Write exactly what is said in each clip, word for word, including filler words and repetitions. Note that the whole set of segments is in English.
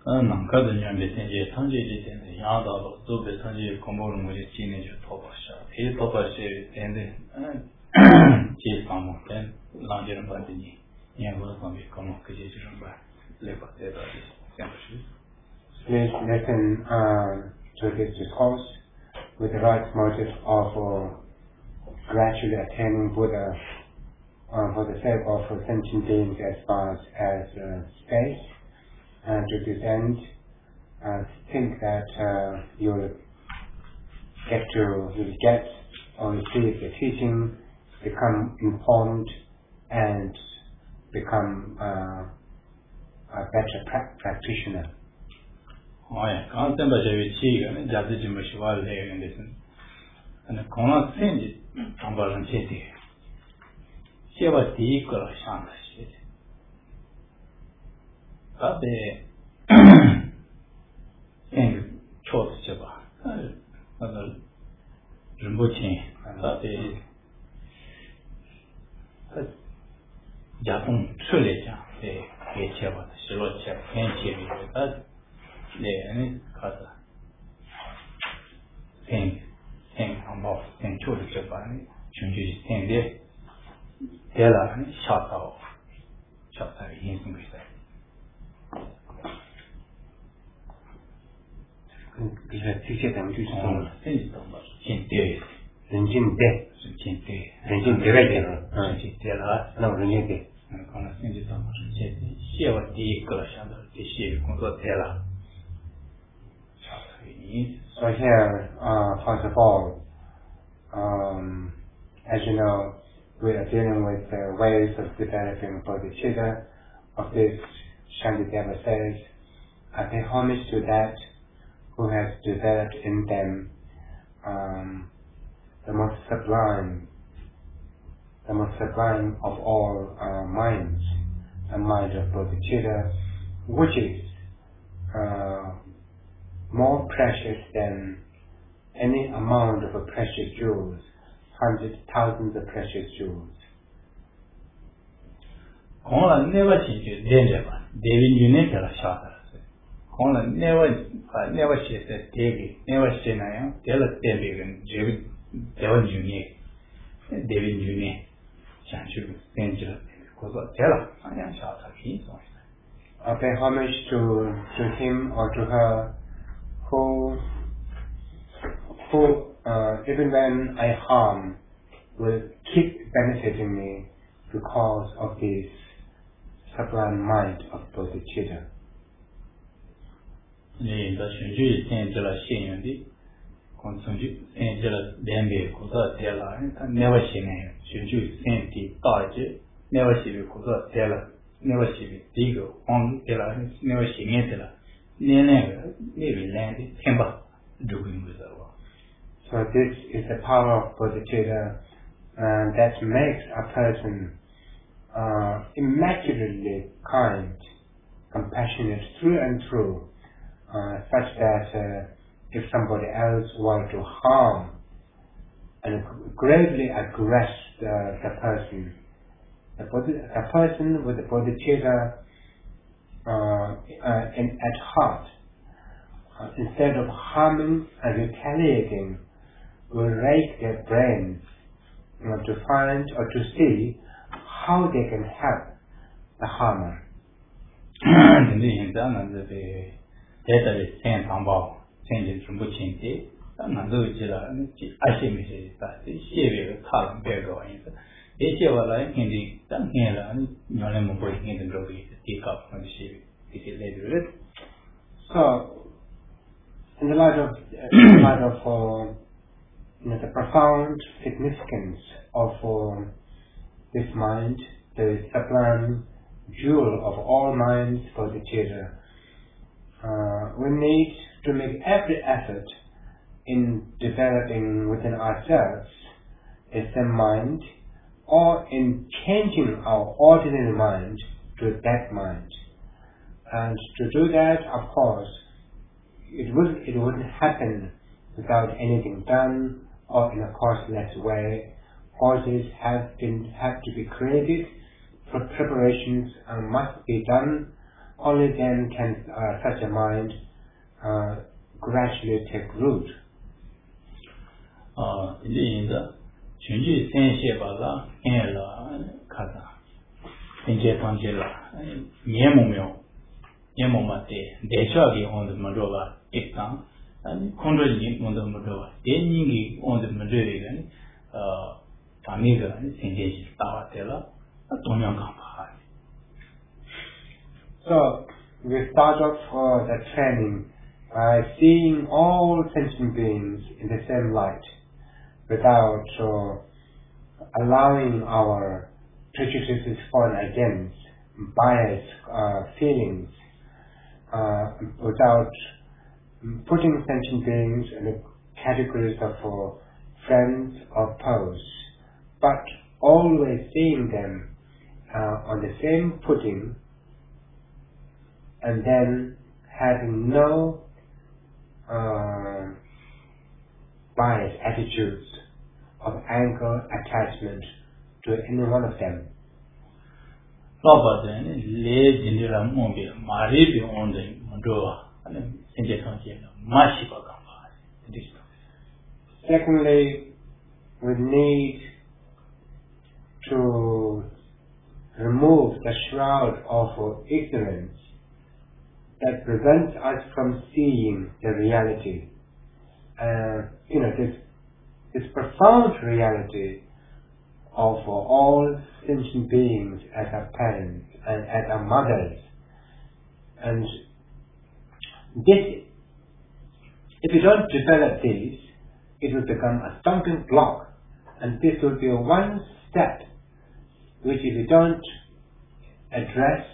남가도 년에 이제 상제지 되는 야다로 또배 상제 공부를 뭐지 지내줘 토바샤 이 토바시 된데 제 상목된 라지는 받으니 예고로 관계 como que je ne pas les parties Please listen um, to this discourse with the right motive of uh, gradually attaining Buddha uh, for the sake of uh, sentient beings as far as uh, space. And to this end, uh, think that uh, you'll get to, you'll get or receive the teaching, become informed, and become uh, a better pra- practitioner. Oh yeah, constant behavior change. Just as much while living this, and the common thing is unbalanced. She was the equal chance. But the thing chose Java. Other Rimbuchi, but the Japon Truleja, the Java, Shirocha, and Chili, but the Kata thing, thing about thing to the Japan, Chunji thing there, Della shot off, shot out in English. 这个这些咱们就是什么？ 人进对， 人进对， 人进对， 人进对来讲， 嗯，进对了， 那我人进对， 嗯，可能人进到么是写写我第一个了，想到这些工作对了。 So here, uh, first of all, um, as you know, we are dealing with the ways of developing bodhicitta. Of this, Shantideva says, I pay homage to that who has developed in them um, the most sublime, the most sublime of all uh, minds, the mind of bodhicitta, which is uh, more precious than any amount of precious jewels, hundreds, thousands of precious jewels. 空了那个情绪连着吧，对于你那个了晓得。空了那个啊那个写的对比，那个写那样，对了对比跟这个对个女呢，对于女呢，想去编辑了，工作对了，好像晓得很重要。 I pay homage to to him or to her who who uh, even when I harm will keep benefiting me because of this sublime mind of bodhicitta. 你的选举建立了信用的，工程局建立了两边工作对了，他那个现在选举建立大一些，那个是工作对了，那个是第一个黄对了，那个现在对了，那那个那边来的天吧，就不用知道吧。 So this is the power of bodhicitta uh, that makes a person uh, immaculately kind, compassionate through and through. Uh, such that uh, if somebody else were to harm and greatly aggress the, the person, the, the person with the bodhicitta uh, uh, in, at heart, uh, instead of harming and retaliating, will rake their brains you know, to find or to see how they can help the harmer. 在这里先担保，先进全部清洁，当然都知道，你而且没些啥，这些别个差了别个玩意儿，这些话来现在当年了，你原来没会现在都会提高那些这些类的人。 So, in the light of, in the light of uh, you know, the profound significance of uh, this mind, the sublime jewel of all minds, bodhicitta, Uh, we need to make every effort in developing within ourselves a same mind or in changing our ordinary mind to that mind. And to do that, of course, it wouldn't, it wouldn't happen without anything done or in a causeless way. Causes have been have to be created, preparations uh, must be done. only then can uh, such a mind uh, gradually take root. Uh, in the Chunji Senshi Baga, Ella, Kaza, Senje Pangela, Yemomio, Yemomate, Deshagi on the Madova, Ektan, and Kondrelli on the Madova, Deningi on the Madrigan, uh, Tamiga, Senje Stavatella, Tonyangampa. So, we start off uh, the training by seeing all sentient beings in the same light, without uh, allowing our prejudices for and against, bias uh, feelings, uh, without putting sentient beings in the categories of uh, friends or foes, but always seeing them uh, on the same footing, and then having no uh, biased attitudes of anger, attachment to any one of them. Secondly, we need to remove the shroud of ignorance that prevents us from seeing the reality. Uh, you know, this, this profound reality of uh, all sentient beings as our parents and as our mothers. And this, if you don't develop this, it will become a stumbling block. And this will be one step which, if you don't address,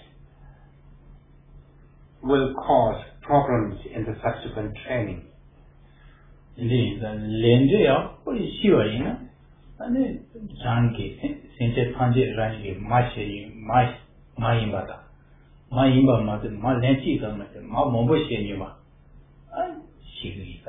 will cause problems in the subsequent training. Indeed, the Lendea, what is shivering? And then Janki, Saint Panji Rangi, Mashi, My, Maimbata, Maimba Mother, Malenchi, Mamoboshi, and she.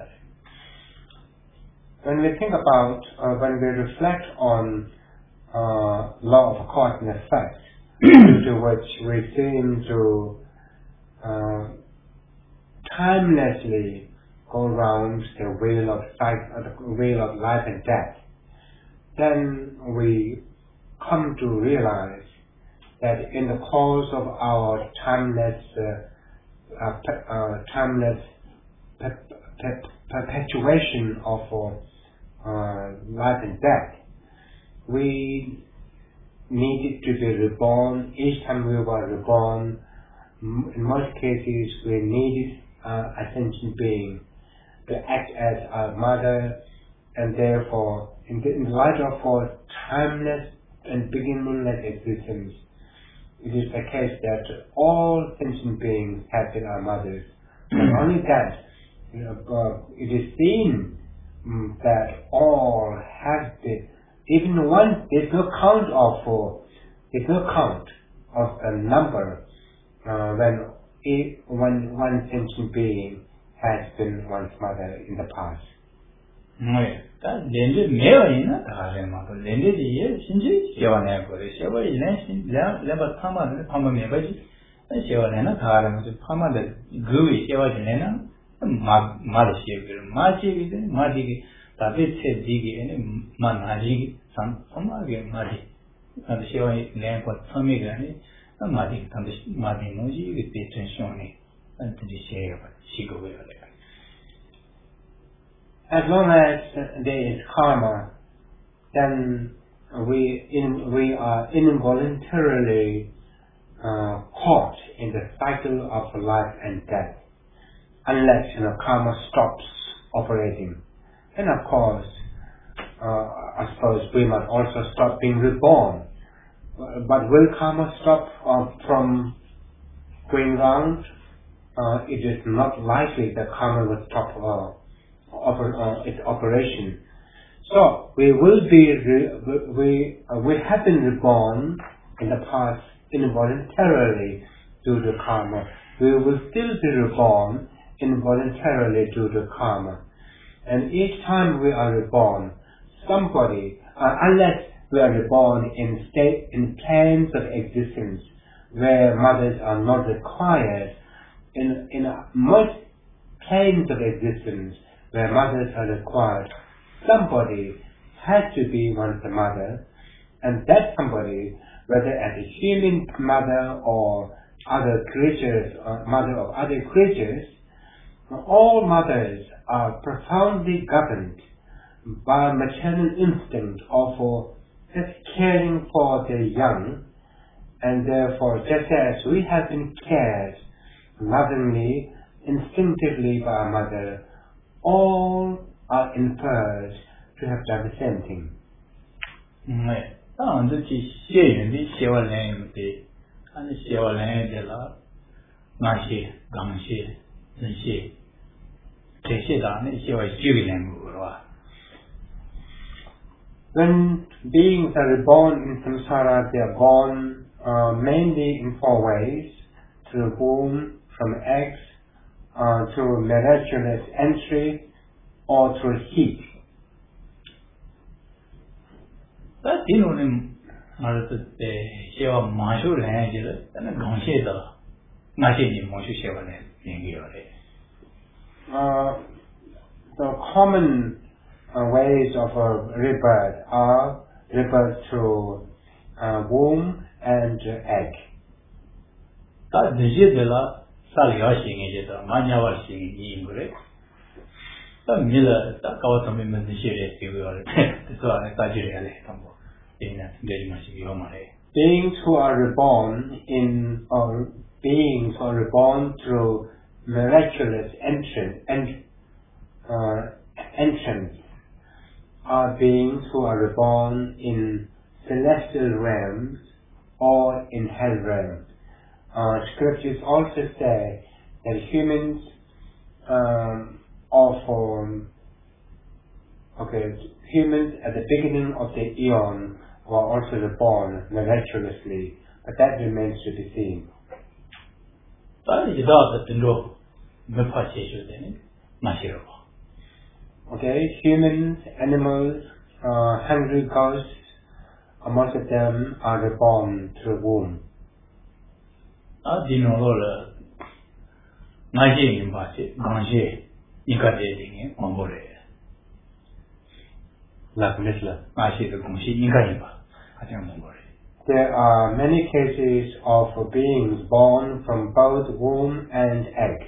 When we think about, uh, when we reflect on uh, law of cause and effect, due to which we seem to uh, timelessly go around the wheel of cycle, the wheel of life and death, then we come to realize that in the course of our timeless, uh, uh, pe- uh, timeless pe- pe- perpetuation of uh, life and death, we needed to be reborn. Each time we were reborn, in most cases we needed uh, a sentient being to act as our mother, and therefore, in the, in the light of our timeless and beginningless existence, it is the case that all sentient beings have been our mothers. Not only that, you know, uh, it is seen um, that all have been, even one, there's no count of, uh, there's no count of a number uh, when, it, when one sentient being has been one's mother in the past. Right. That Lende never in a Tarema, Lende the year, Shinji, Shivan Echo, Shiva is Nation, Leva Pama, the Pama Mebaji, and Shivanena Tarama, the Pama, the Gui, Shiva Genena, and Mother Shiva, Maji, Madi, David said Digi, and Manaji, some, some again Madi, and the Shiva name for Tomigani, and Madi, and the Madi Noji with the tension, and the Shiva, Shigo. As long as there is karma, then we in, we are involuntarily uh, caught in the cycle of life and death, unless you know karma stops operating. Then of course, uh, I suppose we must also stop being reborn. But will karma stop uh, from going round? Uh, it is not likely that karma will stop. Uh, Oper, uh, its operation. So we will be re, we uh, we have been reborn in the past involuntarily due to karma. We will still be reborn involuntarily due to karma. And each time we are reborn, somebody, uh, unless we are reborn in state in planes of existence where mothers are not required, in, in most planes of existence where mothers are required, somebody has to be once a mother, and that somebody, whether as a human mother or other creatures, or mother of other creatures, all mothers are profoundly governed by maternal instinct of just caring for their young, and therefore, just as we have been cared lovingly, instinctively by our mother, all are inferred to have done the same thing. 哎，当这些学员的学完人的，俺学完人的了，那些刚学、那些这些的，那学完学个人不是吧？ When beings are reborn in samsara, they are born uh, mainly in four ways: through womb, from eggs, uh, through miraculous entry, or through heat. 但这种人，俺是在学完马修人就是，咱那刚学的，那些人马修学完人应该要的。 Uh, the common uh, ways of uh, rebirth are rebirth through uh, womb and uh, egg. 但这些的了，啥个要行的就是，俺家娃行的应不嘞？但你了，咱搞什么么子学的就要的，是吧？大家来来，他们，现在这嘛是要嘛嘞。 Beings who are reborn in, or beings who are reborn through miraculous entrance, and uh, entrance, are beings who are reborn in celestial realms or in hell realms. Uh, scriptures also say that humans um, of um, okay, humans at the beginning of the eon were also reborn miraculously, but that remains to be seen. 但一到的等着没法解决的呢，那些了。 Okay, humans, animals, uh, hungry ghosts, uh, most of them are reborn through womb. 啊，这种老了，那些人吧是刚些，一个这人往过来， Like this one. 那些的东西一个人吧，他这样往过来。 There are many cases of beings born from both womb and egg.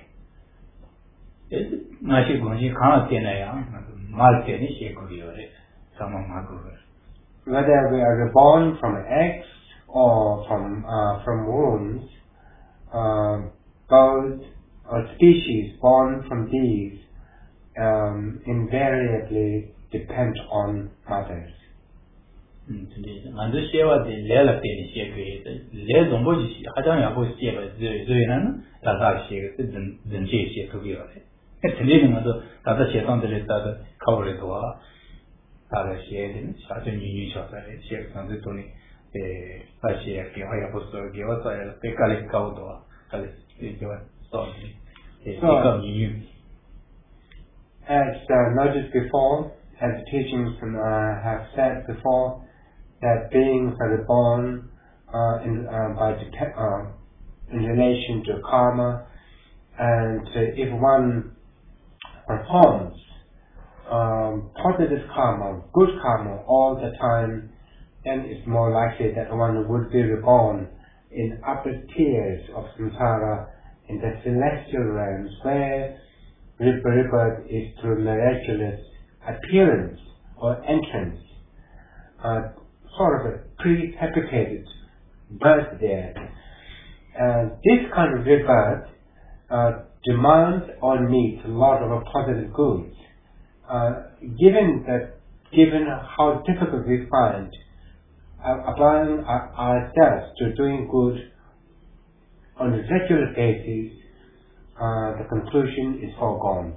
那些东西看了天那样，那个马天的些个有的，什么马个。 Whether we are reborn from eggs or from uh, from wombs, uh, both uh, species born from these um, invariably depend on mothers. 嗯，对的，俺这学完的来了点的学可以的，来中国就学，好像也不学吧，所以所以呢，大家学个是人人这些特别的，那这里呢都大家学上这里大家考过来多啊，大家学的小学女女小学的学上这种的，呃，那些给我也不说，给我说被家里搞多，家里给我说的，呃，搞女女。 As uh, noted before, as the teachings uh, have said before, that beings are reborn uh, in, uh, by dep- uh, in relation to karma, and uh, if one performs um, positive karma, good karma all the time, then it's more likely that one would be reborn in upper tiers of samsara, in the celestial realms, where rebirth is through miraculous appearance or entrance, uh, sort of a prefabricated birth there. Uh, this kind of rebirth uh, demands or needs a lot of positive goods. Uh, given that, given how difficult we find uh, applying our, ourselves to doing good on a regular basis, uh, the conclusion is foregone.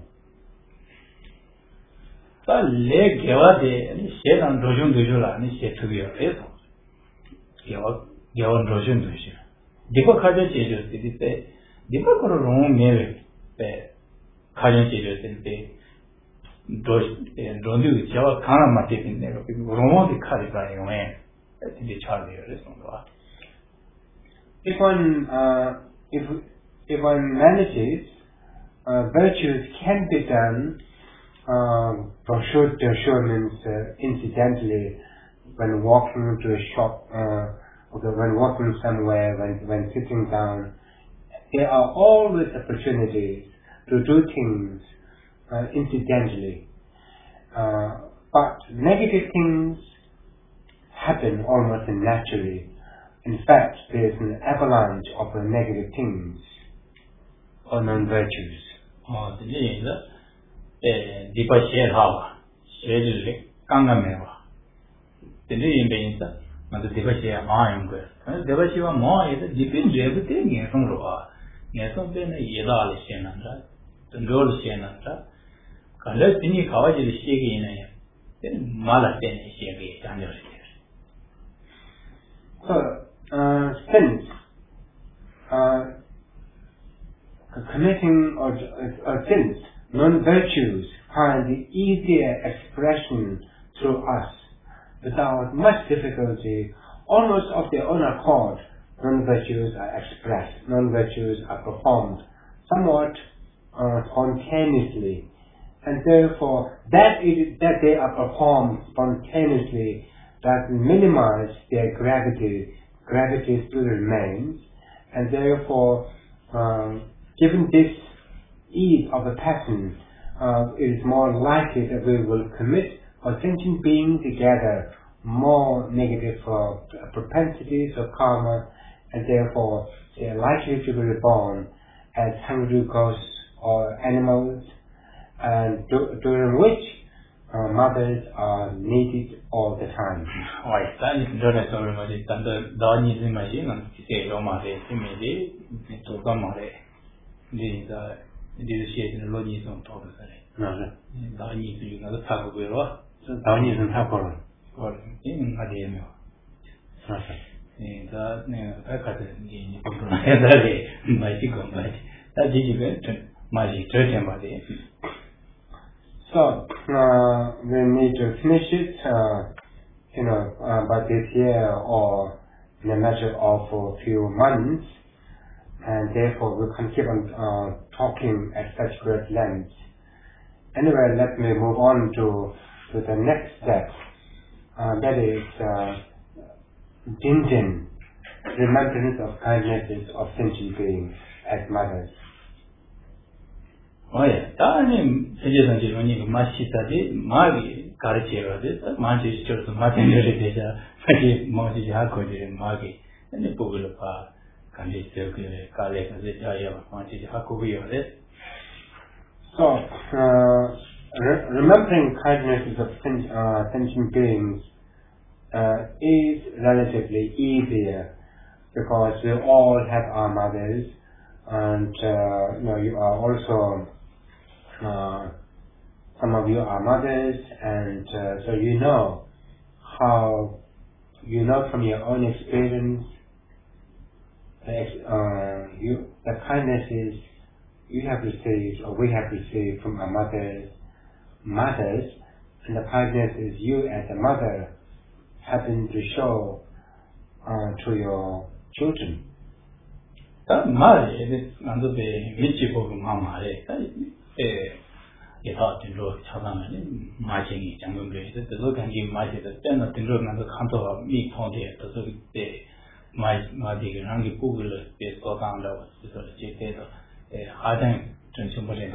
但来给我的，你学上多种多种了，你学特别来说，给我给我多种多种，你不看这解决是的在，你不可能容易没了，在看这解决是的，多呃容易叫我看了嘛这边那个，容易的看的干因为，这里差的有的什么吧。 if one uh, if if one manages, uh, virtues can be done. Um, brochure to show means uh, incidentally when walking to a shop, uh, or when walking somewhere, when when sitting down, there are always opportunities to do things uh, incidentally. Uh, but negative things happen almost naturally. In fact, there is an avalanche of uh, negative things or non-virtues. Oh, the is the deeper share how share Kangameva. The name being that, but the deeper share mine. The deeper share more is depends everything in from Roa. Yes, of them a Yedal Shannon, the Lord Shannon. Unless any college is shaking in a then Mala then is shaking. So, uh, since uh, committing or, or since non-virtues find the easier expression through us without much difficulty, almost of their own accord, non-virtues are expressed, non-virtues are performed somewhat uh, spontaneously, and therefore that is that they are performed spontaneously does minimize their gravity. Gravity still remains, and therefore, um, given this ease of a pattern, uh, it is more likely that we will commit or sentient being together more negative uh, propensities or karma, and therefore they are likely to be reborn as hungry ghosts or animals, and do, during which uh, mothers are needed all the time. Why, standing to the ceremony, the Dani machine, and say, Roma, immediately, to come on it. These are the shade in the Lodis on top of it. No, Dani to you, another type of will. Dani isn't happen. Or in Ademo. Okay. In the Akademi, the mighty combat. That did you get magic thirteen body. So, uh, we need to finish it, uh, you know, uh, by this year or in a matter of a few months, and therefore we can keep on uh, talking at such great length. Anyway, let me move on to, to the next step. Uh, that is uh, Jinjin, remembrance of kindnesses of sentient beings as mothers. Oh yeah, darling, suggestion when you must see that Maggie, Cartier, Manchester Church, Martin Heritage, Maggie, Monty Harcourt, and Maggie, and the Google Park, can be still collect the Jaya, Monty Harcourt or this. So, uh, re- remembering kindnesses of sen- uh, sentient beings uh, is relatively easier because we all have our mothers, and uh, you know, you are also uh, some of you are mothers, and uh, so you know how you know from your own experience that uh, you the kindnesses you have received or we have received from our mothers, mothers, and the kindnesses you as a mother happen to show uh, to your children. That Mary is under the Michibo Mamma. It ought to look Chavan, marching jungle grace. The look and give my the ten of the look and the contour of me pointed to the my my digger and the Google is so down there was the sort of potato. I think Transimple.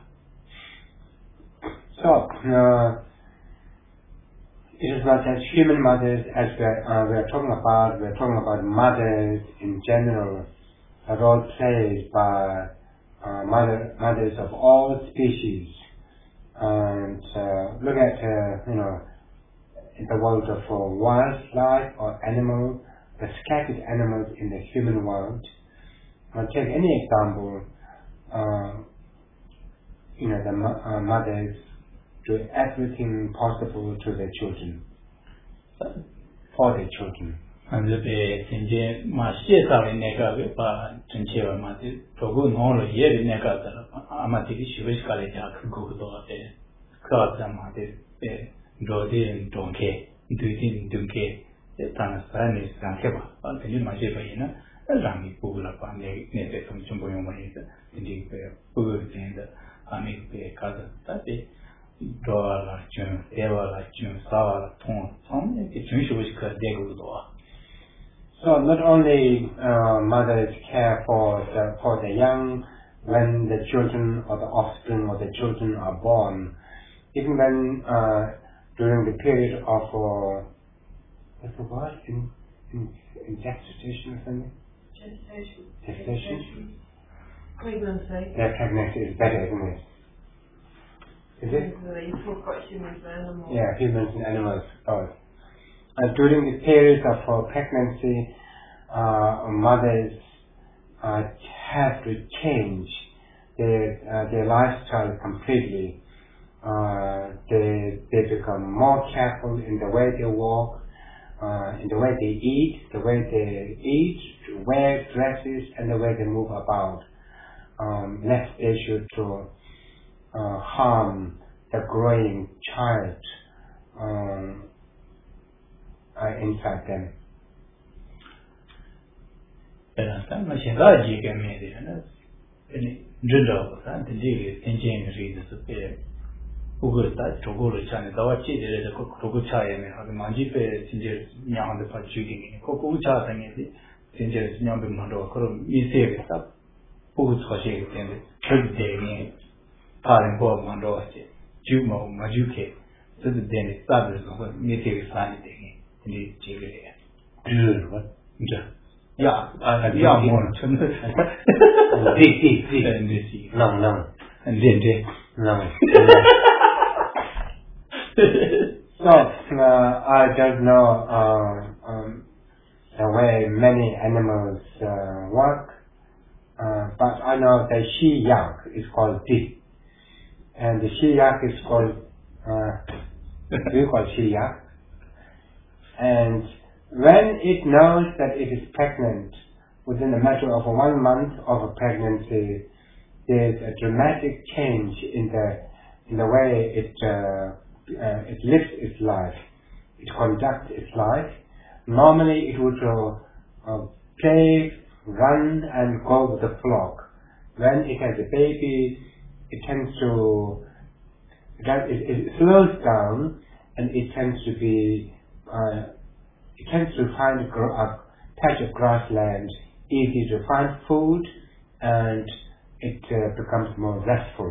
So, uh, it is not just human mothers as we are, uh, we are talking about, we are talking about mothers in general, a role played by uh, mother, mothers of all species. And uh, look at, uh, you know, in the world of uh, wildlife or animal, the scattered animals in the human world. I'll take any example, uh, you know, the mo- uh, mothers do everything possible to their children, for their children. And the Sinjay, my shit are in Nega, but Tuncheva Mati, Togo no year in Nega, Amati, Shivish College, go to the Club Amati, Dodi and Donke, Duty and Dunke, the Tanastan is Sankeba, but the Majeva, Rangi Pugula Pane, Nete, some Chumboyoma, indeed, Pugu in the Ami Kaza, Tati, Dora la Chun, Eva la Chun, Sawa la Ton, some, it's usually because they go to. So not only uh, mothers care for the, for the young when the children or the offspring or the children are born, even when uh, during the period of uh, what's the word in in, in gestation or something? Gestation. Gestation. Pregnancy. Yeah, pregnancy is better, isn't it? Is it? You talk about humans and animals. Yeah, humans and animals both. Uh, during the period of uh, pregnancy, uh, mothers uh, have to change their uh, their lifestyle completely. Uh, they they become more careful in the way they walk, uh, in the way they eat, the way they eat, wear dresses, and the way they move about. Um, lest they should uh, uh, harm the growing child um, uh, inside them. Some machine that you can make it, and drill of that, the deal in James readers of the Ugusta, Togolo China, the Wachi, the Togucha, and the Manjipe, Singer, Yang the Pachuki, Kokucha, and the Singer, Nyambi Mondo, you save it up. Who's Hoshi, and the third day, Paran Bob Mondo, Jumo, Majuke, so the Dennis Sabres of Native Sanity in the Chile. What? Yeah, I yeah, more. D, D, D. And this is No, no. and then No. So, uh, I don't know uh, um, the way many animals uh, work, uh, but I know the she-yak is called D. And the she-yak is called, uh, do you call she-yak? And when it knows that it is pregnant, within a matter of one month of a pregnancy, there's a dramatic change in the in the way it uh, uh, it lives its life, it conducts its life. Normally, it would uh, uh, play, run, and go with the flock. When it has a baby, it tends to it, it slows down, and it tends to be uh, it tends to find a, a patch of grassland easy to find food, and it uh, becomes more restful.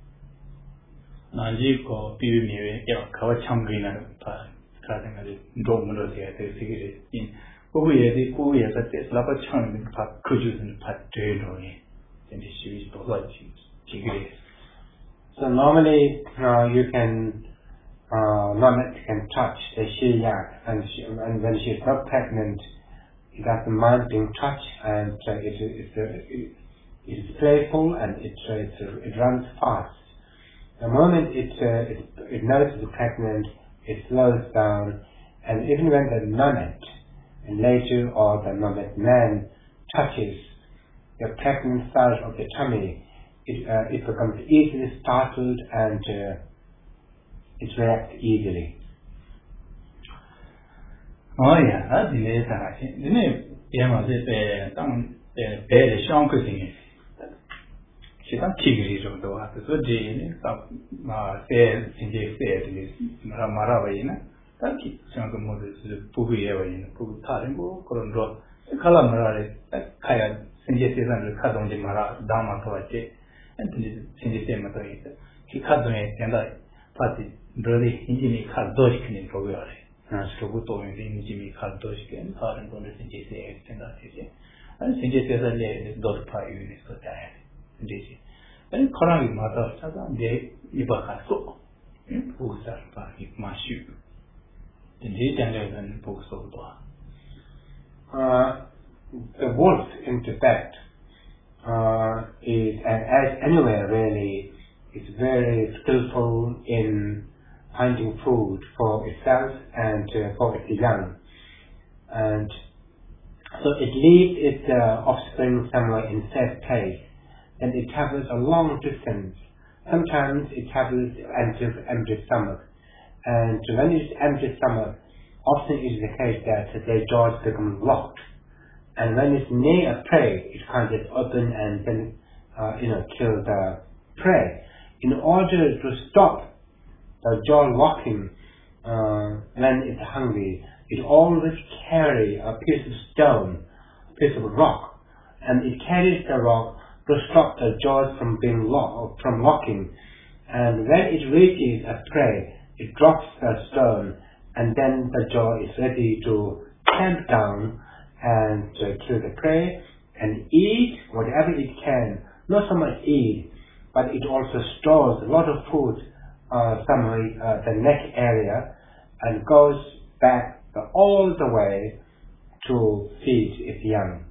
Najiko, Piumi, Kawachangina, Starting Domino, the secret in Uya, the Uya, that is Lapachang, Kujus and Patrino, and the shoes, the So normally uh, you can uh, Nomet can touch the she-yak, and, she, and when she is not pregnant, it doesn't mind being touched, and uh, it, it, it, it is playful, and it, uh, it, it runs fast. The moment it, uh, it, it knows it's pregnant, it slows down, and even when the nomet, and later or the nomet man touches the pregnant side of the tummy, it, uh, it becomes easily startled, and uh, it reacts easily. Oh yeah, that's the way that I think. The name, yeah, was it the some the bear shank thing. She don't kick it on the water. So Jane, some says in the said is Maravayina. That keeps shank Moses, Pugi ever in Pugu Tarimbo, Corondo, the Calamara, that Kaya, Sinjetis and the Kadon de Mara, Dama Toate, and Sinjetem. He cut me and I party really in cut Doshkin in Proviore. Strobuto in the Jimmy cut Doshkin, Haran on the Sinjese and that is it. And Sinjetis is dot five units per time. And Koran mother Sagan de Ibakaso, who's that by Mashu. The data and books of Uh, the wolf in Tibet uh, is, as anywhere really, is very skillful in finding food for itself and uh, for its young. And so it leaves its uh, offspring somewhere in safe place, and it travels a long distance. Sometimes it travels empty, empty stomach, and when it's empty stomach, often it is the case that their jaws become locked, and when it's near a prey, it can't just open and then uh, you know kill the prey. In order to stop the jaw locking uh, when it's hungry, it always carry a piece of stone, a piece of rock, and it carries the rock to stop the jaws from being locked, from locking. And when it reaches a prey, it drops the stone, and then the jaw is ready to clamp down and uh, kill the prey and eat whatever it can. Not so much eat, but it also stores a lot of food uh, somewhere uh, the neck area and goes back all the way to feed its young.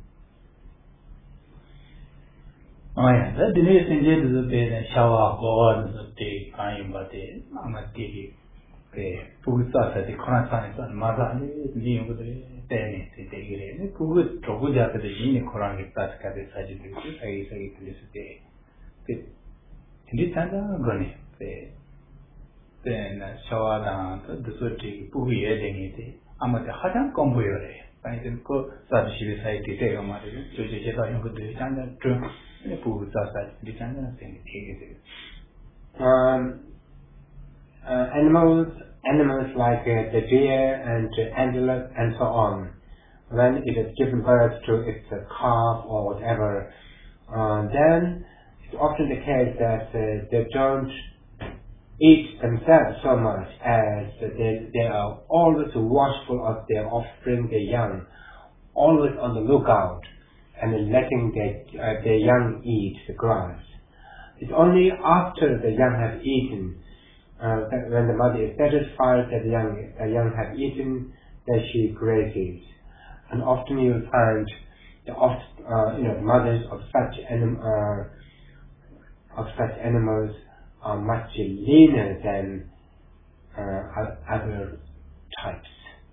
Oh yeah, that the next thing is the shower or the day time, but the amati, the Pusa, the Koran, and Mother, the name of the tennis, the day, Puga, Trobuja, the Gene Koran, that's got the Sagittarius, I say this day. In this time, Granny, then shower the Suti, Pugi, Edeni, Amata Hadan Comboy. I think go such a detail on my um, uh, animals, animals like uh, the deer and uh, antelope and so on, when it is given birth to its uh, calf or whatever, uh, then it's often the case that uh, they don't eat themselves so much as they, they are always watchful of their offspring, their young, always on the lookout and letting their, uh, their young eat the grass. It's only after the young have eaten, uh, that when the mother is satisfied that the young, the young have eaten, that she grazes. And often you find the off, uh, you know, mothers of such anim, uh, of such animals are much leaner than uh, other types.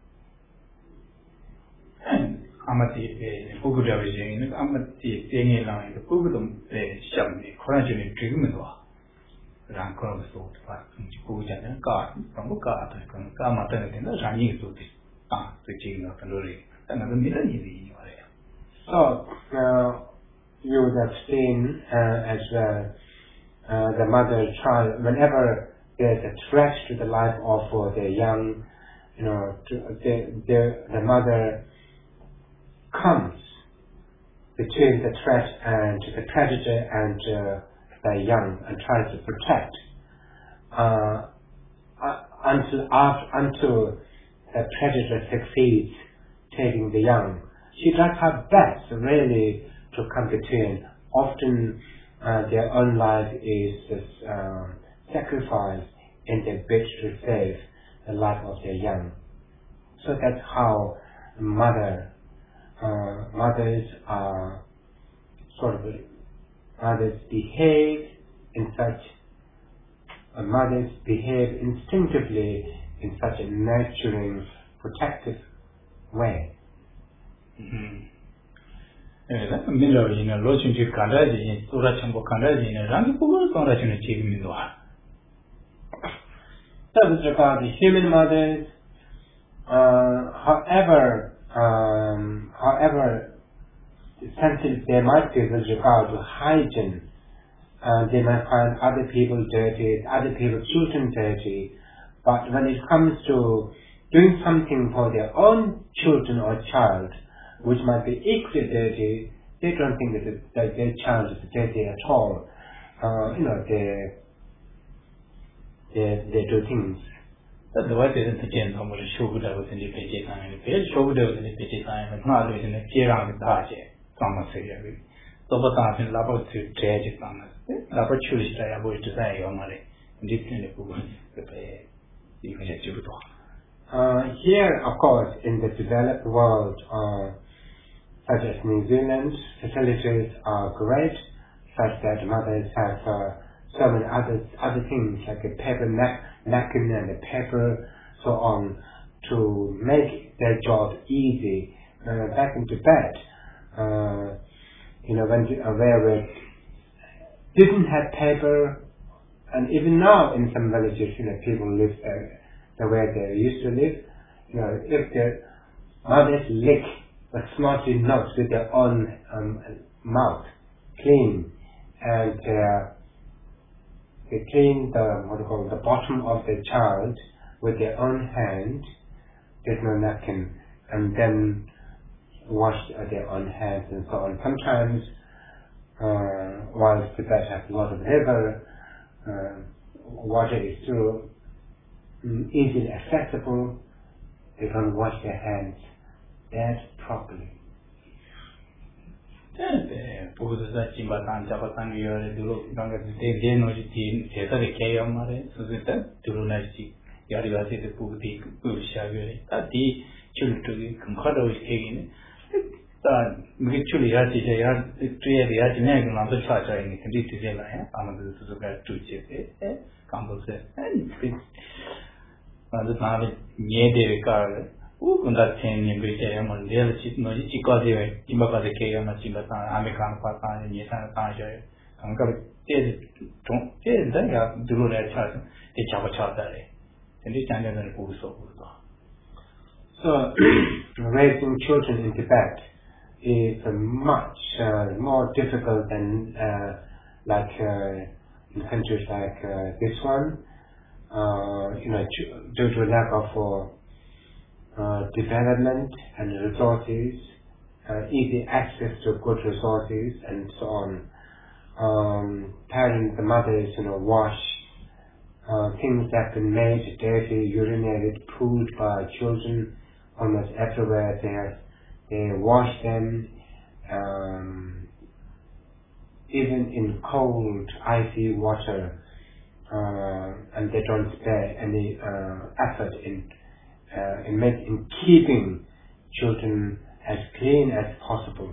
Amati, Puguda, Amati, Daniel line, the Pugudum, the Shamni, Coragin treatment. Rankon sort of Puja and Car, from Buka, from Kamatan, and the Rani to this, ah, the Jing of Lori, another million in your area. So, uh, you would have seen uh, as well. Uh, the mother child, whenever there's a threat to the life of uh, the young, you know, to, the, the, the mother comes between the threat and the predator and uh, the young and tries to protect uh, uh, until, after, until the predator succeeds taking the young. She does her best really to come between. Often Uh, their own life is uh, sacrificed in their bid to save the life of their young. So that's how mother, uh, mothers are sort of mothers behave in such. Uh, mothers behave instinctively in such a nurturing, protective way. Mm-hmm. Miller in a lotion to Kandaji, Surachambo Kandaji, and Rangipu, Kondation achieving Noah. That with regard to human mothers, uh, however, um, however sensitive they might be with regard to hygiene, uh, they might find other people dirty, other people's children dirty, but when it comes to doing something for their own children or child, which might be equally dirty, they don't think that, it, that their child is dirty at all. Uh, you know, they, they, they do things. That's the way they intend to show that was in the page time. The page showed that was in the page time, and not in the care of the Taje, Thomas Sayari. So, but I think Labo to judge Thomas. Labo choose to have to say your money. And this kind of book, you can get you to talk. Uh, here, of course, in the developed world, uh, such as New Zealand, facilities are great, such that mothers have uh, so many other other things like a paper nap, napkin and a paper, so on, to make their job easy. Uh, back into bed, uh, you know, when uh, where we didn't have paper, and even now in some villages, you know, people live uh, the way they used to live. You know, if the mothers lick snotty nose with their own um, mouth clean, and uh, they clean the what do you call the bottom of the child with their own hand. There's no napkin, and then wash uh, their own hands and so on. Sometimes, uh, while Tibet has a lot of river, uh, water is still um, easily accessible. They don't wash their hands that properly. Because that Chimbatan, Japatan, you are the look, they didn't know it in the Kayamare, so that Turunashi, Yarivasi, the Puti, Pushagari, that the children to the Concordo is taking. Actually, I see the three of the Ajinag on the charge in the detail. I'm going to look at two chips, composite, and the time near the car. Who can that change in which I am on the other chip? No, because they were Timba the Kayam, Chimbatan, American Patan, and Yasan Tanja. I'm going to don't tell them to do that charge. They chop a chart that day. And this time they're going to pull so good. So, raising children in Tibet is uh, much uh, more difficult than uh, like uh, in countries like uh, this one. Uh, you know, due to lack of uh, uh, development and resources, uh, easy access to good resources, and so on. Um, parents, the mothers, you know, wash uh, things that have been made dirty, urinated, pooed by children. Almost everywhere they have, they wash them, um, even in cold, icy water, uh, and they don't spare any uh, effort in uh, in, make, in keeping children as clean as possible.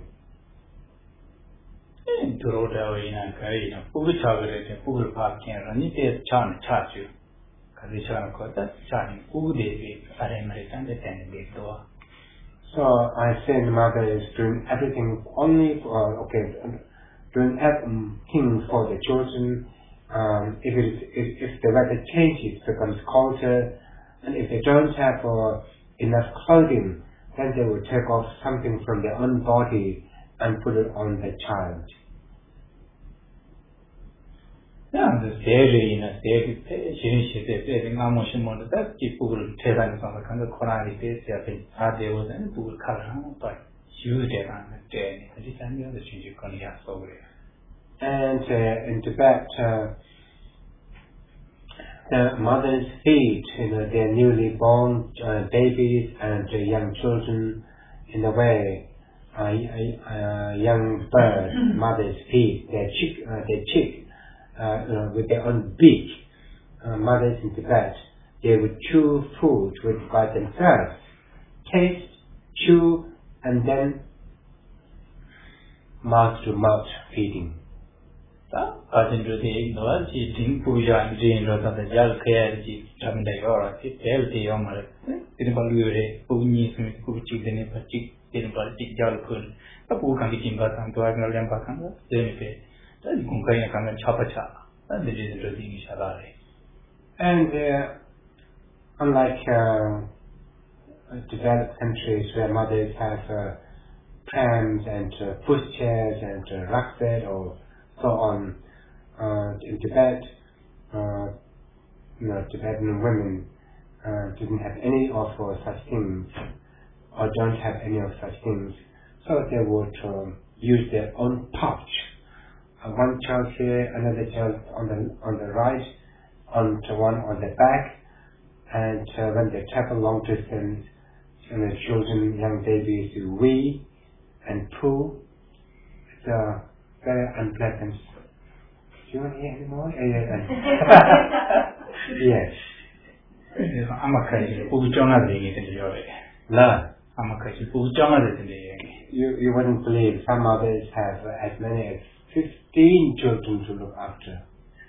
To road away in a carry, Pugu Chagre, Pugu Park, and Nita Chan charge you. Kadisha Kota, Chan, Pugu Devi, American, the ten big door. So I say the mother is doing everything only for, okay, doing everything for the children. Um, if, it is, if, if the weather changes, becomes colder, and if they don't have uh, enough clothing, then they will take off something from their own body and put it on the child. Yeah, the theory in a theory, she said, I'm motion more that people will tell us on the kind of Quran, they was and people color, but she was there on the day, and this time the other change you can have over there. And uh, in Tibet, uh, the mothers feed you know, their newly born uh, babies and uh, young children in the way uh, uh, young bird mothers feed their chick, uh, their chick uh, you know, with their own beak. Uh, mothers in Tibet, they would chew food with by themselves, taste, chew, and then mouth to mouth feeding. I think the no, she think Puja and Jane or the Jal Care, Jamin Diora, L T Omar, Tinbalure, Puni, Puchi, the Nepachik, Tinbaltik Jalkun, a book and the Kimbat and to Agner Lampakanga, Zenipe, that's Kunkaya Kanga Chapacha, and the reason to the Shalari. And uh, unlike uh, developed countries where mothers have uh, prams and uh, pushchairs and uh, ruck bed or so on, uh, in Tibet, uh, you know, Tibetan women uh, didn't have any of uh, such things, or don't have any of such things, so they would um, use their own pouch. Uh, one child here, another child on the on the right, on to one on the back, and uh, when they travel long distance, and the children, young babies, wee and poo. It's uh, very unpleasant. Do you want to hear any more? Yes. I'm a crazy. Who Jonah being it in the way? No. I'm a crazy. Who Jonah is in the You you wouldn't believe some mothers have uh, as many as fifteen children to look after.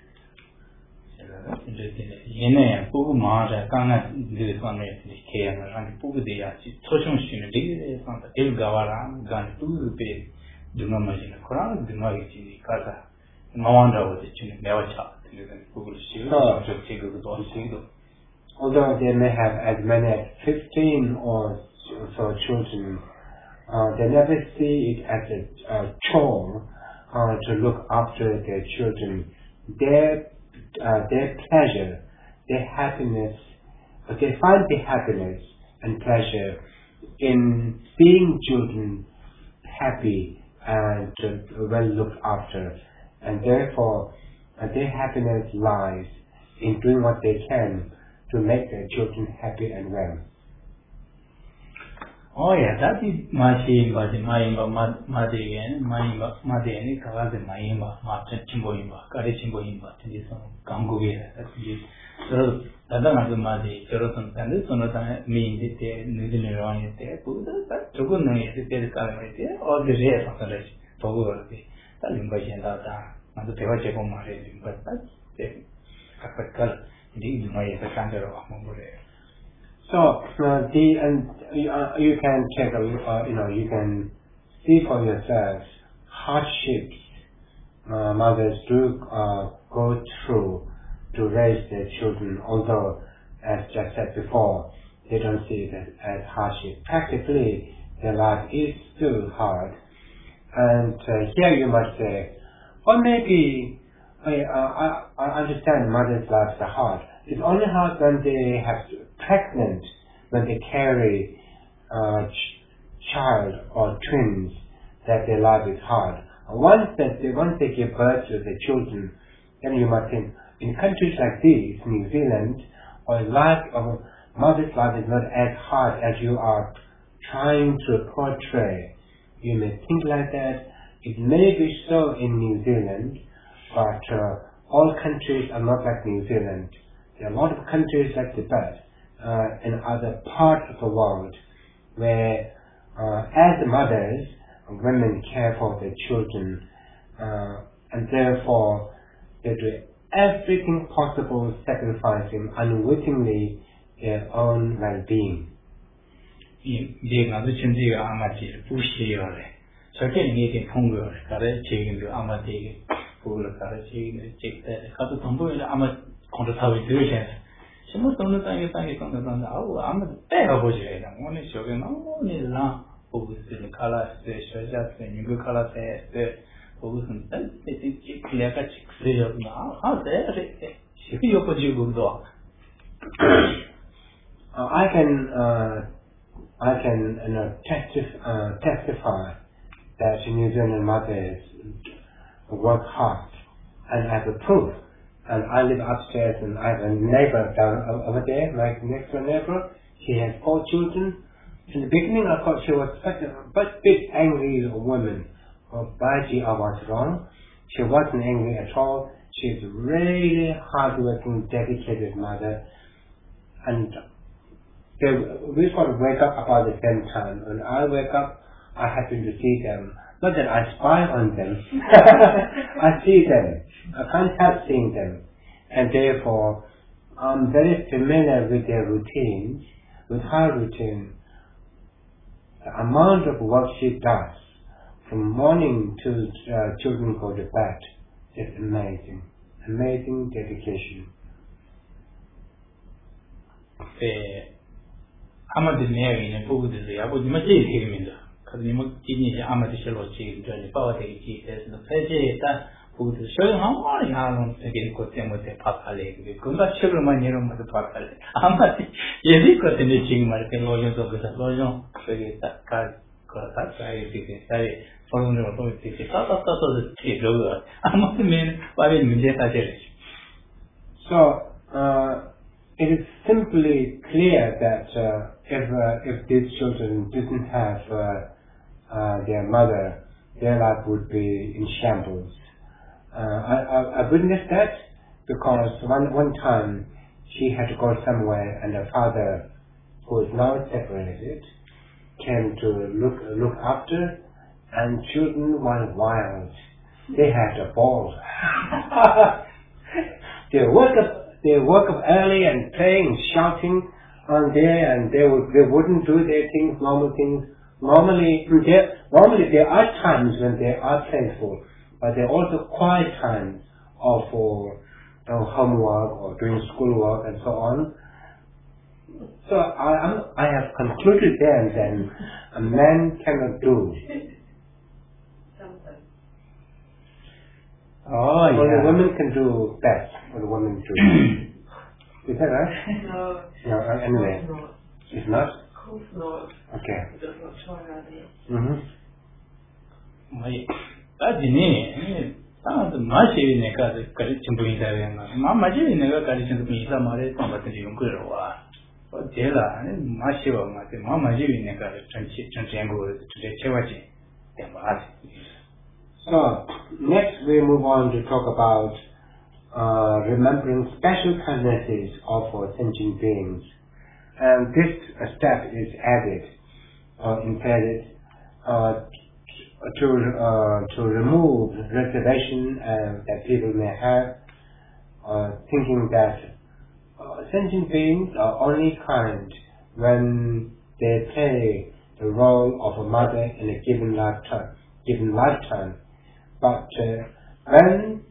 Yene, Pugu Mara, Kana, this one is K and Pugu de Yachi, Toshon Shin, on the El Gavara, Gan Pugu Bay, do not mention the Koran, do not eat the Kaza. No wonder was it in never child, Pugu Shield, to take the door single. Although they may have as many as fifteen or so children, Uh, they never see it as a uh, chore uh, to look after their children. Their uh, their pleasure, their happiness, uh, they find the happiness and pleasure in seeing children happy and uh, well looked after, and therefore uh, their happiness lies in doing what they can to make their children happy and well. Oh yeah, that is Mashi, Mayimba, Madian, Mayimba, Madian, Kawazi, Mayimba, Martin Chimboimba, Karichimboimba, Ganguia, that's it. So, Adana Madi, Jerusalem, and this one means it, New Zealand around it, but to good night, it is calamity, or the rare of the rest, for work, that invasion data, and the Tevacheco Mari, but that's the capital, indeed, my center of Mongolian. So uh, the and you, uh, you can check, uh, you know, you can see for yourselves hardships uh, mothers do uh, go through to raise their children. Although, as just said before, they don't see it as, as hardship. Practically, their life is still hard. And uh, here you must say, or maybe I, I, I understand mothers' lives are hard. It's only hard when they have pregnant, when they carry a ch- child or twins, that their life is hard. Once that they once they give birth to their children, then you must think, in countries like these, New Zealand, or life of mother's life is not as hard as you are trying to portray. You may think like that. It may be so in New Zealand, but uh, all countries are not like New Zealand. There are a lot of countries like Tibet uh, and other parts of the world where, uh, as mothers, women care for their children, uh, and therefore they do everything possible, sacrificing unwittingly their own well-being. Being a little amateur, pushy or certain meeting hunger, courage, taking the amateur, full of courage, check that, cut the tumble in amateur. On the top of the she must only tell you thank you on the oh, I'm a terrible jade. I'm only showing only long who is in the color, the just when you go color says the who is in the clear cut chick now. How there she feel what you go dog. I can uh, I can you know, testif- uh, testify that New Zealand mothers work hard, and I have a proof. And I live upstairs, and I have a neighbor down over there, like next door neighbor. She has four children. In the beginning, I thought she was such a but big angry woman. Oh, Baji, I was wrong. She wasn't angry at all. She's a really hardworking, dedicated mother. And they, we sort of wake up about the same time. When I wake up, I happen to see them. Not that I spy on them. I see them. I can't help seeing them. And therefore, I'm very familiar with their routines, with her routine. The amount of work she does from morning till uh, children go to bed is amazing. Amazing dedication. I'm a Mary and Pooh, I would much him in the because you must give I'm a dish of chicken to the power take as the pleasure that who to show how morning I don't think it could them with the papa leg because that sugar money room with the papa leg. I'm not yes, it got in the ching market lawyers of the loyal, so you that card got that guy, say, following the authority, out of the tea over. I'm not the man, but in the So, uh, it is simply clear that uh, if uh, if these children didn't have uh, uh, their mother, their life would be in shambles. Uh, I, I, I witnessed that because one one time she had to go somewhere, and her father, who is now separated, came to look look after, and children were wild. They had a ball. they woke up they woke up early and playing, shouting on there, and they would they wouldn't do their things, normal things. Normally, there normally there are times when they are playful, but there are also quiet times of for uh, homework or doing schoolwork and so on. So I, I'm, I have concluded then that a man cannot do. Something. Oh, Only yeah. women can do best what women do. Is that right? No. No, uh, anyway. Of course not. It's not? Of course not. Okay. It does not try hard enough. Mm-hmm. မကြီးအဲ့ဒီနေ့အဲ့ဒါမရှိနေကကလေးချင်းပွင့်တယ်မမရှိနေကကလေးချင်းပွင့်စမှာလေတော့မတည်ရုံကြတော့ဟာဟောကျဲလာမရှိပါမှာဒီမမရှိနေကလေးချင်းချင်းချင်းကိုတူချေဝချင်းတယ်ပါ So, next we move on to talk about uh, remembering special kindnesses of uh, sentient beings. And this uh, step is added, uh, intended, uh, to uh, to remove reservation uh, that people may have, uh, thinking that uh, sentient beings are only kind when they play the role of a mother in a given lifetime. Given lifetime, but uh, when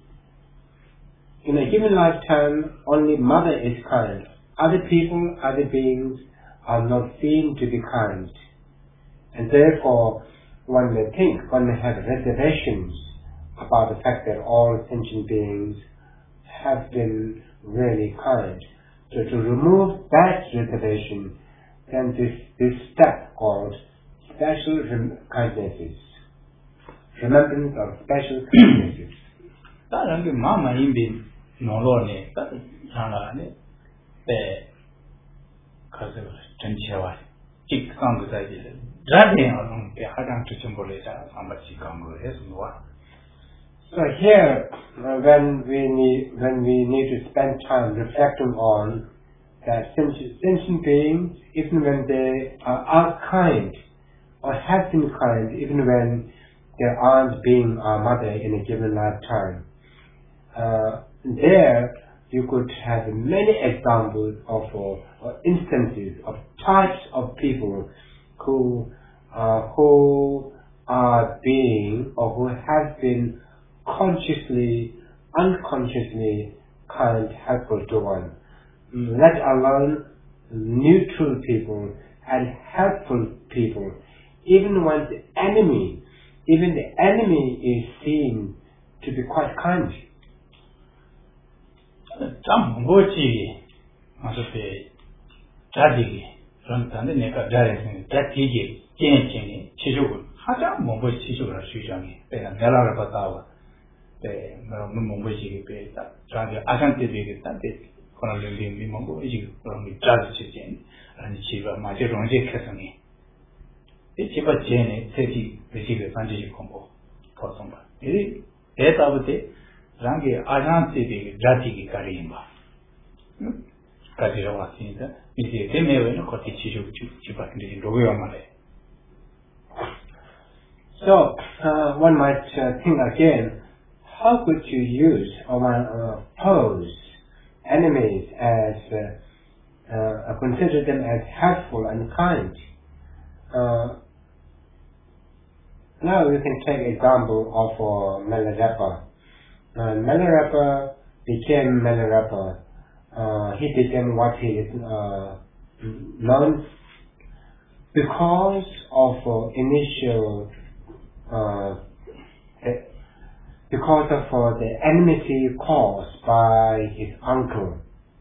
in a given lifetime only mother is kind, other people, other beings are not seen to be kind, and therefore one may think, one may have reservations about the fact that all sentient beings have been really kind. So to remove that reservation, then this, this step called special rem- kindnesses, remembrance of special kindnesses. ဒါရံကမမရင်းပြီးနော်လို့နေတာဆန်းလာတယ်တဲ့ခါစတင်ချေဝါจิตကံကစားကြည့်တယ်ဓာတ်ရင်အောင်ပြဟာတန်ချွန်ပေါ်လေစာအမချီကံကိုရဲဆိုတော့ So here, uh, when we need when we need to spend time reflecting on that sentient, sentient beings, even when they are, are kind or have been kind, even when they aren't being our mother in a given lifetime, uh, there you could have many examples of uh, or instances of types of people who uh, who are being or who have been consciously, unconsciously kind, helpful to one, let alone neutral people and helpful people. Even when the enemy, even the enemy is seen to be quite kind. တမ်းဘိုးကြီးမဆိုပေဓာတ်ကြီးရန်တန်တဲ့နေကဓာတ်ရဲ့ဓာတ်ကြီးကြီးကျင်းချင်းနေချီချို့ဟာကြောင့်မဘိုးချီချို့တာရွှေချောင်းနေတဲ့မဲလာရပတ်သားပါတဲ့မမဘိုးကြီးပဲတာဒါကြအကန်တည်းကတတဲ့ခေါ်လို့လေးမဘိုးကြီးကတော့ဒီဓာတ်ချစ်ချင်းအဲဒီချီပါမှာကျတော့ကြီးခက်စနေဒီချီပါကျင်းနေသိကြည့်သိကြည့်ပဲစမ်းကြည့်ခွန်ပေါ်ပေါ်ဆုံးပါဒီဒေတာဝတိရံကေအာရန်တည်းကဓာတ်ကြီးကရင်းပါကာဒီရောဝါစင်းတဲ့ဒီဒီနေဝဲနော်ခေါ်တိချီချို့ချီပါဒီလိုဝဲရမှာလေ So, uh, one might uh, think again, how could you use or uh, pose enemies as, uh, uh, consider them as helpful and kind? Uh, now we can take example of uh, Milarepa. Uh, Milarepa became Milarepa. Uh, he became what he is uh, known because of uh, initial Uh, because of uh, the enmity caused by his uncle.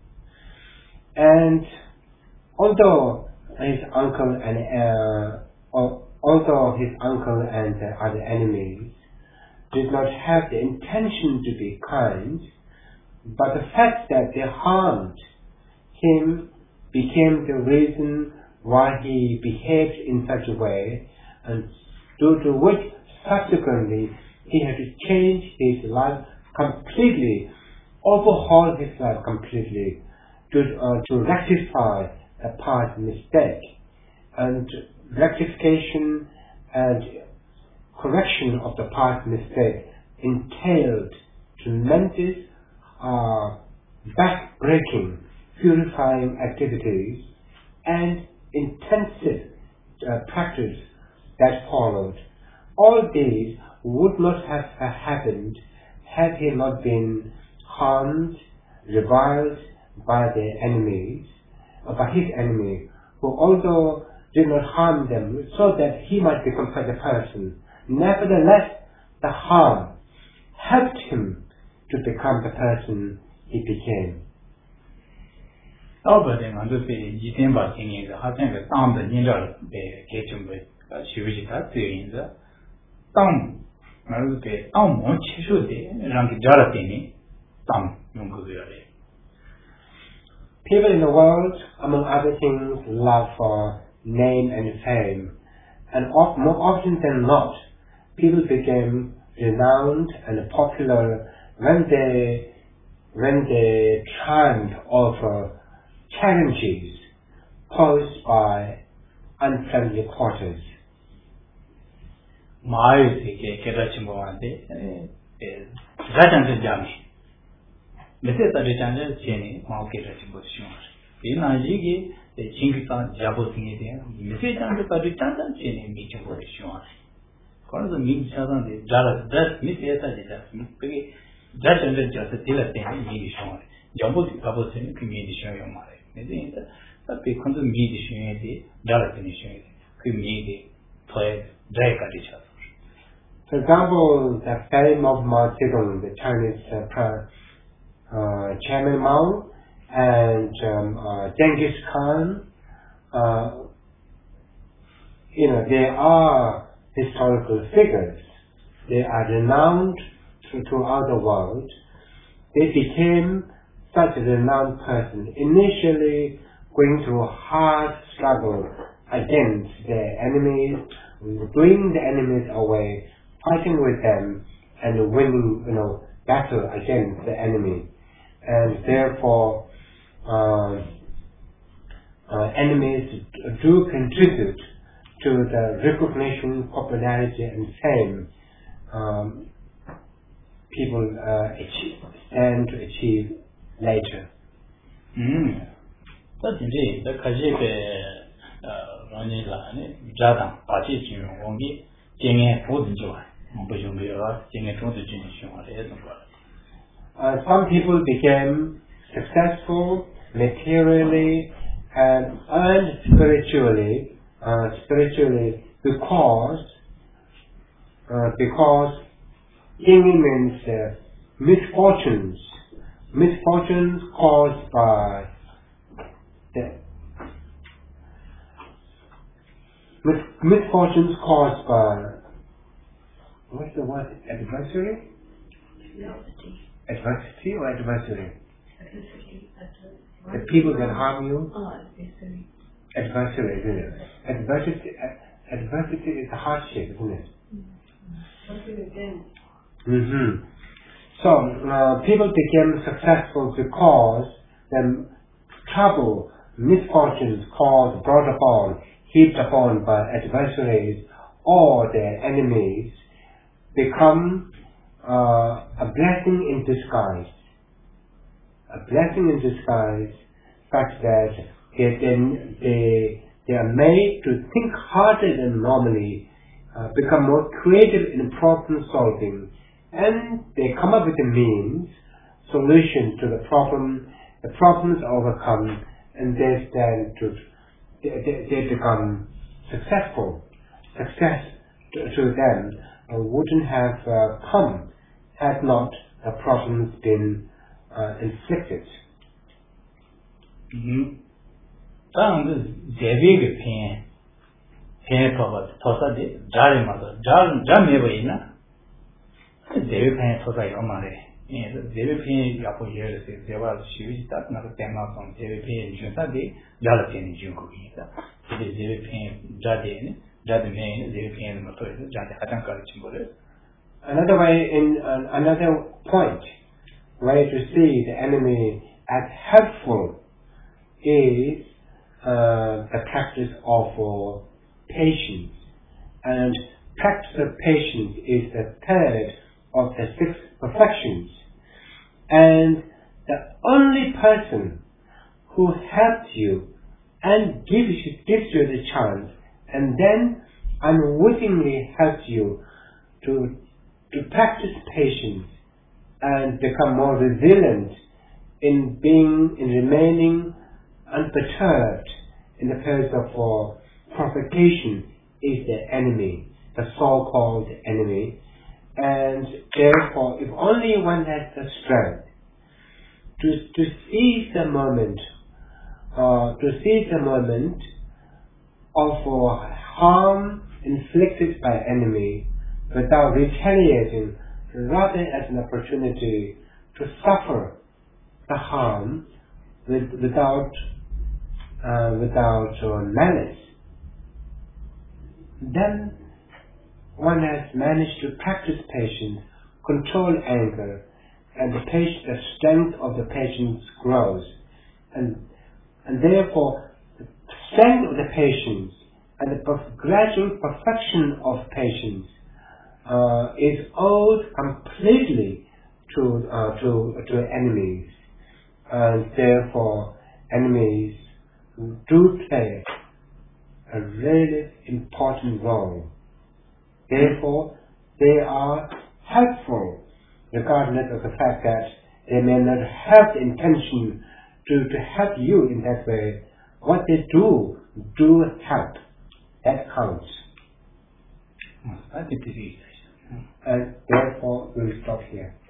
And although his uncle and uh, although his uncle and the other enemies did not have the intention to be kind, but the fact that they harmed him became the reason why he behaved in such a way, and due to which subsequently he had to change his life completely, overhaul his life completely to uh, to rectify a past mistake. And rectification and correction of the past mistake entailed tremendous uh, back-breaking, purifying activities and intensive uh, practice that followed. All these would not have happened had he not been harmed, reviled by their enemies, by his enemy, who also did not harm them, so that he might become such a person. Nevertheless, the harm helped him to become the person he became. Albert and understand Jitin Baking is a husband with Tom the Ninja Kitchen with Shivita in the Tom Maruke, Tom Monch should be Ranki Jaratini, Tom Yunguzuri. People in the world, among other things, love for name and fame, and of, more often than not, people became renowned and popular when they when they triumphed over challenges posed by unfriendly quarters. Mayu ke Kerachimboande, Rajan Jami. Method of the channel, Jenny, Mount Kerachimbo. In Ajigi, the Chingisan Jabosing, message under the channel, Jenny, meeting for the Shuan. Because the means on the Jara, that Miss Yeta is just Miss Just under just a dealer thing, media show. Jumbo Cabosing, community show your mother. But because the media showing the Jara finishing, community play, drag at each other. For example, the fame of Mao Zedong, the Chinese uh, uh, Chairman Mao, and um, uh, Genghis Khan, uh, you know, they are historical figures. They are renowned throughout the world. They became such a renowned person, initially going through a hard struggle against their enemies, bringing the enemies away, fighting with them, and winning, you know, battle against the enemy. And therefore, uh, uh, enemies do contribute to the recognition, popularity, and fame um, people uh, achieve, stand to achieve later. Hmm. That's indeed the Kajipe Ranila, Jadam, Pachi, Wongi, Jing Food Joy, Bujumira, Jing a Tronto. Uh, some people became successful materially and earned spiritually, uh, spiritually because uh, because Ying means uh, misfortunes, misfortunes caused by the mis misfortunes caused by what's the word? Adversary? Adversity. Adversity or adversary? Adversity. The people that harm you? Oh, adversity. Adversary, isn't it? Adversity, adversity is a hardship, isn't it? Something again. Mm-hmm. So, uh, people became successful because the trouble, misfortunes caused, brought upon, heaped upon by adversaries or their enemies become uh, a blessing in disguise. A blessing in disguise such that they, they, they, they are made to think harder than normally, uh, become more creative in problem solving, and they come up with a means, solution to the problem, the problems are overcome, and they stand to, they, they, they become successful. Success to, to them uh, wouldn't have uh, come had not the problems been uh, inflicted. Mm-hmm. Devi pain, pain for Tosadi, Jari mother, Jamivina. Devi pain for the Omare. Devi pain Yapo years, there was huge that not a tema from Devi pain Juntadi, Jalatin Junkuita. It is Devi pain Jadin, Jadimain, Devi pain Motor, Jadatan Karichimbole. Another way, in uh, another point, way to see the enemy as helpful is uh, the practice of uh, patience. And practice of patience is the third of the six perfections. And the only person who helps you and gives you, gives you the chance and then unwittingly helps you to to practice patience and become more resilient in being, in remaining unperturbed in the place of uh, provocation is the enemy, the so-called enemy. And therefore, if only one has the strength to, to seize the moment, uh, to seize the moment of uh, harm inflicted by enemy without retaliating, rather as an opportunity to suffer the harm with, without uh, without uh, malice, then one has managed to practice patience, control anger, and the, patient, the strength of the patience grows, and and therefore the strength of the patience and the perf- gradual perfection of patience uh, is owed completely to uh, to to enemies, and therefore enemies do play a really important role. Therefore, they are helpful, regardless of the fact that they may not have the intention to, to help you in that way. What they do, do help. That counts. I think it is. And therefore, we'll stop here.